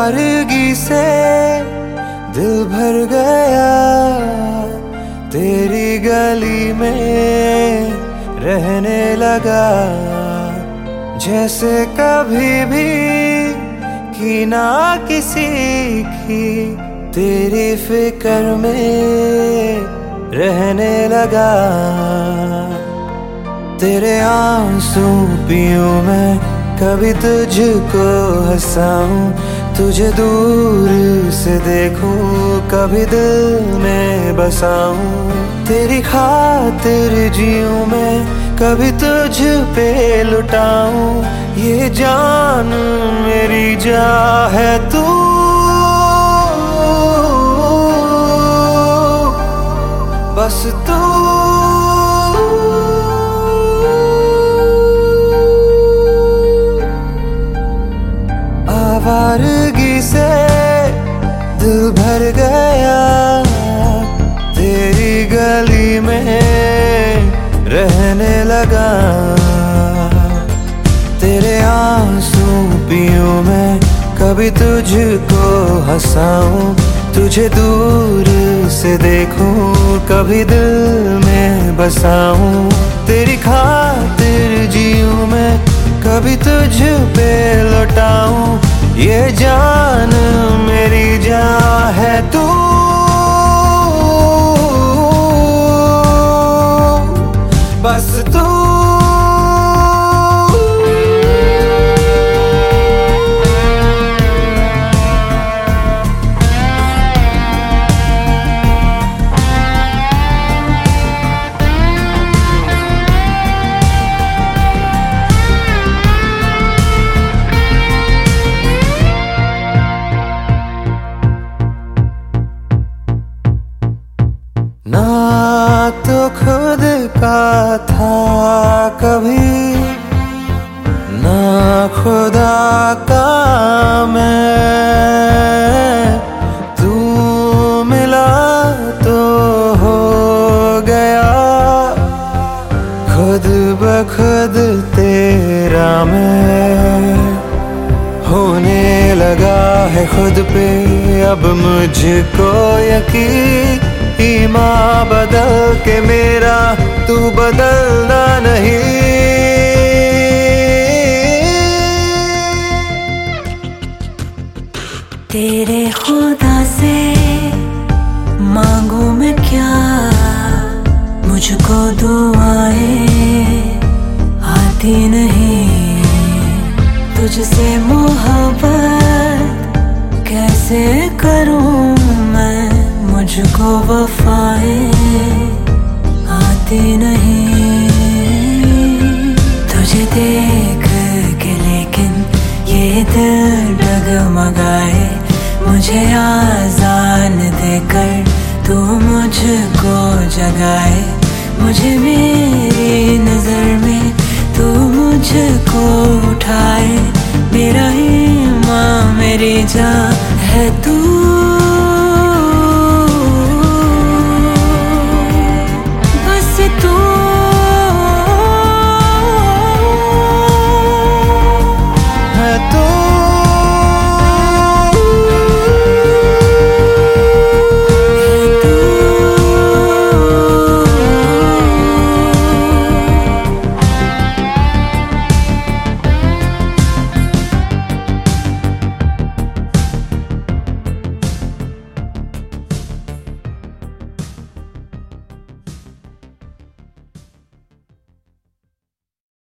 आवारगी से दिल भर गया, तेरी गली में रहने लगा। जैसे कभी भी की ना किसी की, तेरी फिक्र में रहने लगा। तेरे आंसू पीऊं मैं, कभी तुझको हंसाऊं, तुझे दूर से देखूं, कभी दिल में बसाऊं। तेरी खातिर जीऊं मैं, कभी तुझ पे लुटाऊं। ये जान मेरी जा है तू, बस तू। आवारगी से दिल भर गया, तेरी गली में रहने लगा। तेरे आंसू पीऊं मैं, कभी तुझको हंसाऊं, तुझे दूर से देखूं, कभी दिल में बसाऊं। तेरी खातिर जीऊं मैं, कभी तुझ पे लौटाऊं। ये जान मेरी जान है तू, बस तू। ना तो खुद का था कभी, ना खुदा का मैं। तू मिला तो हो गया, खुद बखुद तेरा मैं होने लगा है खुद पे अब मुझको यकीन। ईमान बदल के मेरा तू बदलना नहीं। तेरे खुदा से मांगू मैं क्या, मुझको दुआएं आती नहीं। तुझसे मोहब्बत कैसे करूं मैं, मुझको वफाएं आती नहीं। तुझे देख के लेकिन ये दिल डगमगाए, मुझे आजान देकर तू मुझको जगाए। मुझे मेरी नजर में तू मुझको उठाए, मेरा ईमान मेरी जान है तू।